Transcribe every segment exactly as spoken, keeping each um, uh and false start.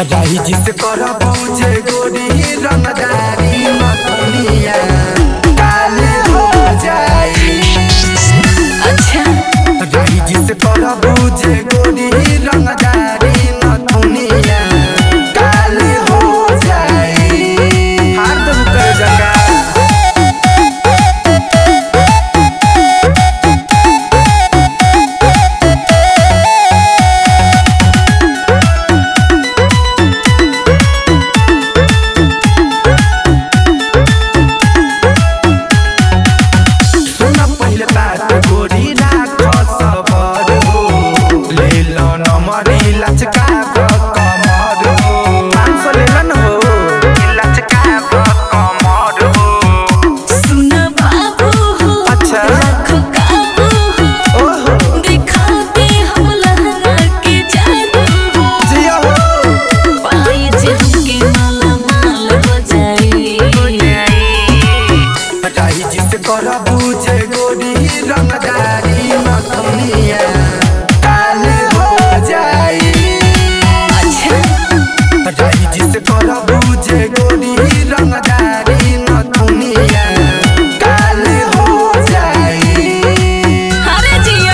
राही जिसे कर पूछे गोरी रंगदारी मखनिया काले हो जाई। अच्छा राही जिसे कर पूछे गोरी रंगदारी मखनिया काले हो जाई। हार तो कर जगा कर पूछे गोरी रंगदारी मखनिया काले हो जाई। अच्छा राही जिसे कर पूछे गोरी रंगदारी मखनिया काले हो जाई। अरे जिया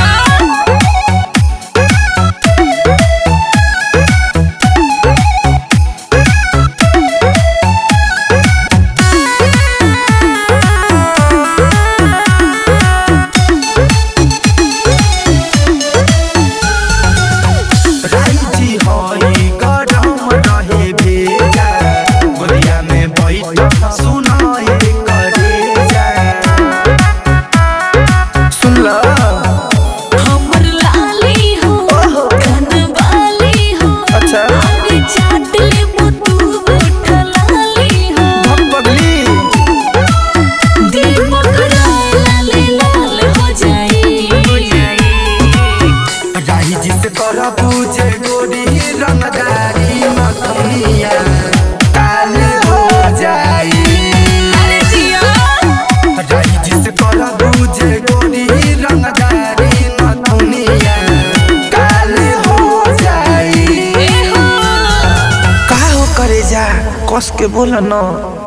कर पूछे गोरी रंगदारी मखनिया काले हो जाई। अरे जिया राही जिसे कर पूछे गोरी रंगदारी मखनिया काले हो जाई। ए हो का हो करे जा कस के बोला न।